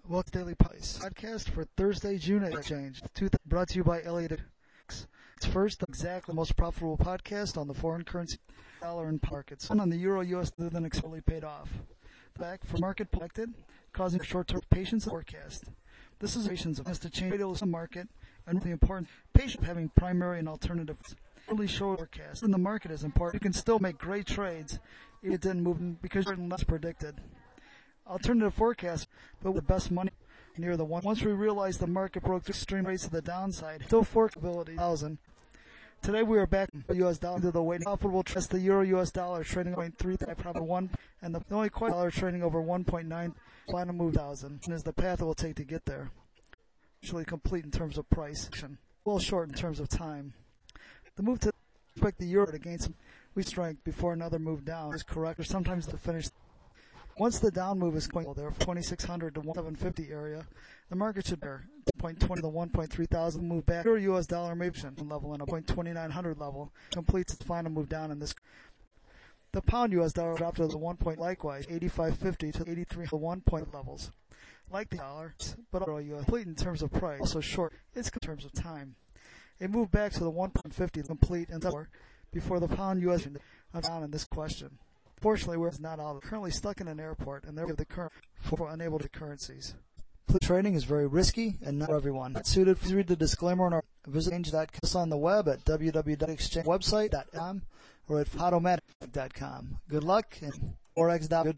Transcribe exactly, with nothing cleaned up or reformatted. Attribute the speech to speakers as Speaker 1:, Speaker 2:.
Speaker 1: What's Daily Price podcast for Thursday, June eighth Exchange, brought to you by Elliott. It's first, exactly the most profitable podcast on the foreign currency dollar and markets. And on the Euro U S dollar than expectedly paid off. Back for market collected, causing short-term patience and forecast. This is patience of has to change the market and the important patience of having primary and alternative early show forecast. In the market is important. You can still make great trades if it didn't move because you're less predicted. Alternative forecast, but with best money near the one. Once we realized the market broke through extreme rates to the downside, still forecastability thousand. Today we are back in the U S dollar to the weighting profitable trust. The Euro U S dollar trading zero point three three probably one, and the only coin dollar trading over one point nine. Final move thousand is the path it will take to get there. Actually complete in terms of price, well short in terms of time. The move to expect the euro to gain some weak strength before another move down is correct, or sometimes to finish. Once the down move is going there, twenty-six hundred to seven fifty area, the market should bear zero point two zero to the one point three thousand move back. Euro U S dollar maybe level and a zero point two nine hundred level completes its final move down in this. The pound U S dollar dropped to the one point likewise eighty-five fifty to eighty-three to one point levels. Like the dollar, but euro U S complete in terms of price, also short it's in terms of time. It moved back to the one point five zero complete and before the pound U S down in this question. Fortunately, we're not out. Currently stuck in an airport, and they're the current for unable to trading. Trading is very risky and not for everyone. Not suited. Please read the disclaimer on our visit exchange dot com on the web at w w w dot exchange website dot com or at photomatic dot com. Good luck and forex dot com.